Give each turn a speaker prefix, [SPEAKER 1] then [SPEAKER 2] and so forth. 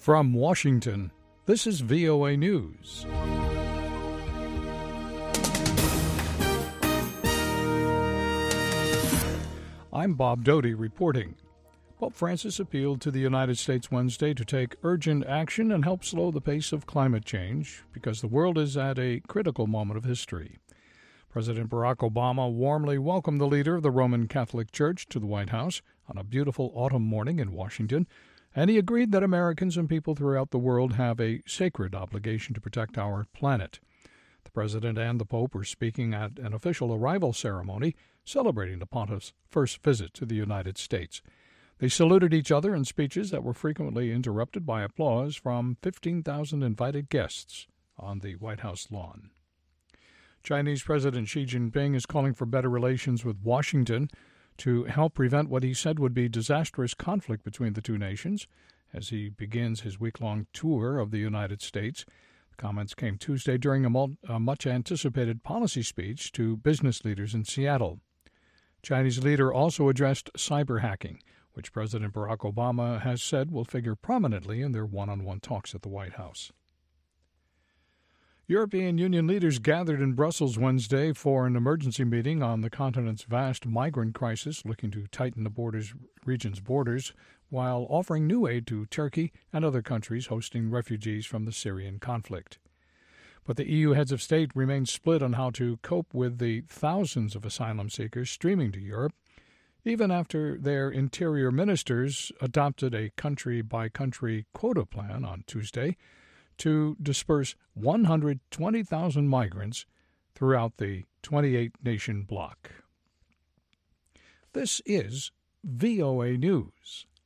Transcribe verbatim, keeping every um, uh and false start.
[SPEAKER 1] From Washington, this is V O A News. I'm Bob Doty reporting. Pope Francis appealed to the United States Wednesday to take urgent action and help slow the pace of climate change because the world is at a critical moment of history. President Barack Obama warmly welcomed the leader of the Roman Catholic Church to the White House on a beautiful autumn morning in Washington, and he agreed that Americans and people throughout the world have a sacred obligation to protect our planet. The President and the Pope were speaking at an official arrival ceremony celebrating the Pontiff's first visit to the United States. They saluted each other in speeches that were frequently interrupted by applause from fifteen thousand invited guests on the White House lawn. Chinese President Xi Jinping is calling for better relations with Washington to help prevent what he said would be disastrous conflict between the two nations as he begins his week-long tour of the United States. The comments came Tuesday during a, mul- a much-anticipated policy speech to business leaders in Seattle. Chinese leader also addressed cyber hacking, which President Barack Obama has said will figure prominently in their one-on-one talks at the White House. European Union leaders gathered in Brussels Wednesday for an emergency meeting on the continent's vast migrant crisis, looking to tighten the borders, region's borders while offering new aid to Turkey and other countries hosting refugees from the Syrian conflict. But the E U heads of state remain split on how to cope with the thousands of asylum seekers streaming to Europe, even after their interior ministers adopted a country-by-country quota plan on Tuesday to disperse one hundred twenty thousand migrants throughout the twenty-eight nation bloc. This is V O A News.